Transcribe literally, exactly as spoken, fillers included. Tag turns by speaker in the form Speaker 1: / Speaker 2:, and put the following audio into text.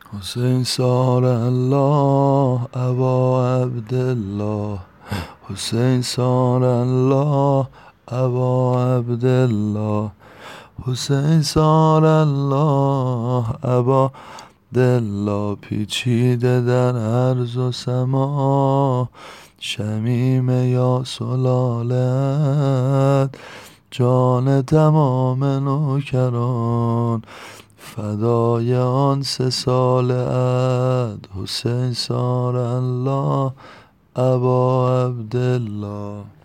Speaker 1: حسین سار الله ابا عبدالله، حسین سار الله ابا عبدالله، حسین سار الله ابا عبدالله. پیچیده در عرض و سما، شمیم یا سلالت، جان تمام نوکران فدای آن سه ساله ات. حسین سار الله ابا عبدالله.